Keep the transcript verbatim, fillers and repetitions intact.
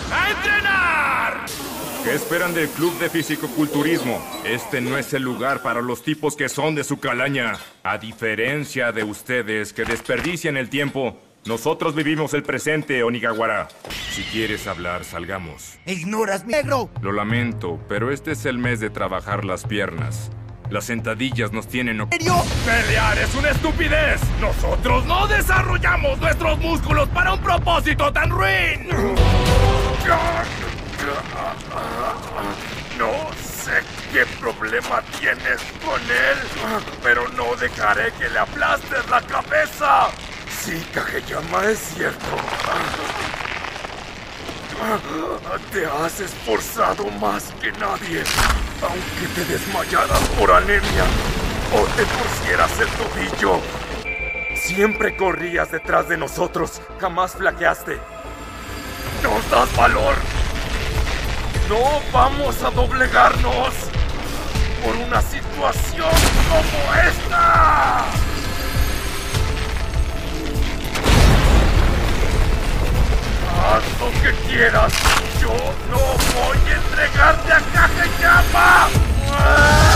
¡A entrenar! ¿Qué esperan del club de fisicoculturismo? Este no es el lugar para los tipos que son de su calaña. A diferencia de ustedes que desperdician el tiempo, nosotros vivimos el presente, Onigawara. Si quieres hablar, salgamos. ¡Ignoras, mi negro! Lo lamento, pero este es el mes de trabajar las piernas. Las sentadillas nos tienen... ¿En serio? ¡Pelear es una estupidez! ¡Nosotros no desarrollamos nuestros músculos para un propósito tan ruin! No sé qué problema tienes con él, pero no dejaré que le aplastes la cabeza. Sí, Kageyama, es cierto. Te has esforzado más que nadie, aunque te desmayaras por anemia o te torcieras el tobillo. Siempre corrías detrás de nosotros, jamás flaqueaste. ¡Nos das valor! ¡No vamos a doblegarnos por una situación como esta! Haz lo que quieras, yo no voy a entregarte a Kageyama.